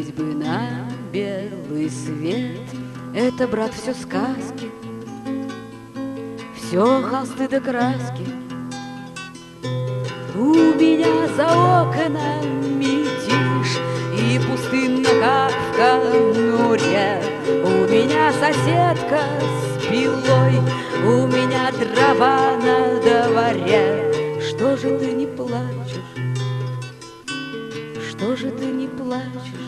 Выходить бы на белый свет. Это, брат, все сказки, все холсты да краски. У меня за окнами тишь и пустынно, как в конуре. У меня соседка с пилой, у меня дрова на дворе. Что же ты не плачешь? Что же ты не плачешь?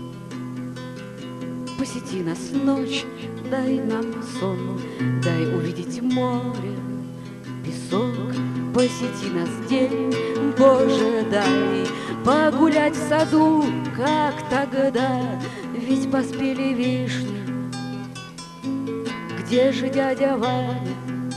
Посети нас ночь, дай нам сон, дай увидеть море, песок. Посети нас день, Боже, дай погулять в саду, как тогда. Ведь поспели вишни. Где же дядя Ваня?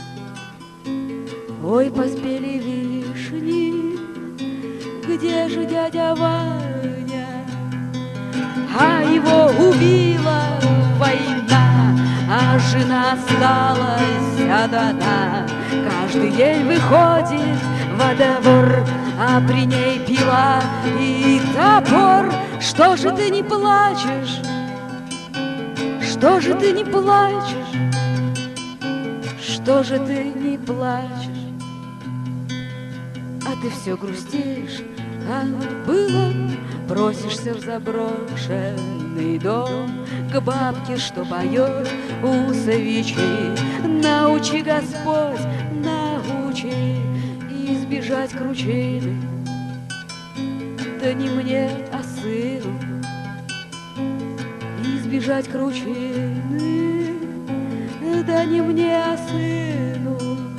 Ой, поспели вишни. Где же дядя Ваня? А его убила война, а жена осталась одна. Каждый день выходит во двор, а при ней пила и топор. Что же ты не плачешь? Что же ты не плачешь? Что же ты не плачешь? А ты все грустишь, а было. Просишься в заброшенный дом к бабке, что поет у свечи. Научи, Господь, научи избежать кручины. Да не мне, а сыну избежать кручины. Да не мне, а сыну.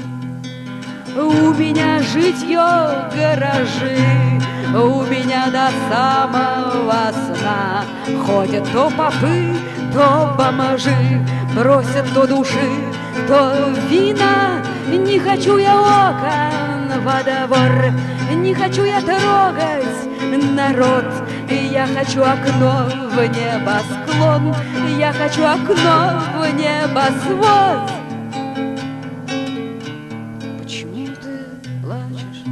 У меня житье гаражи, у меня до самого сна ходят то попы, то бомжи, просят то души, то вина. Не хочу я окон во двор, не хочу я трогать народ. Я хочу окно в небосклон, я хочу окно в небосвод. Почему ты плачешь?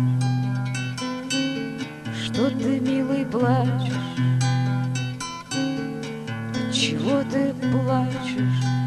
Что ты, милый, плачешь? Чего ты плачешь?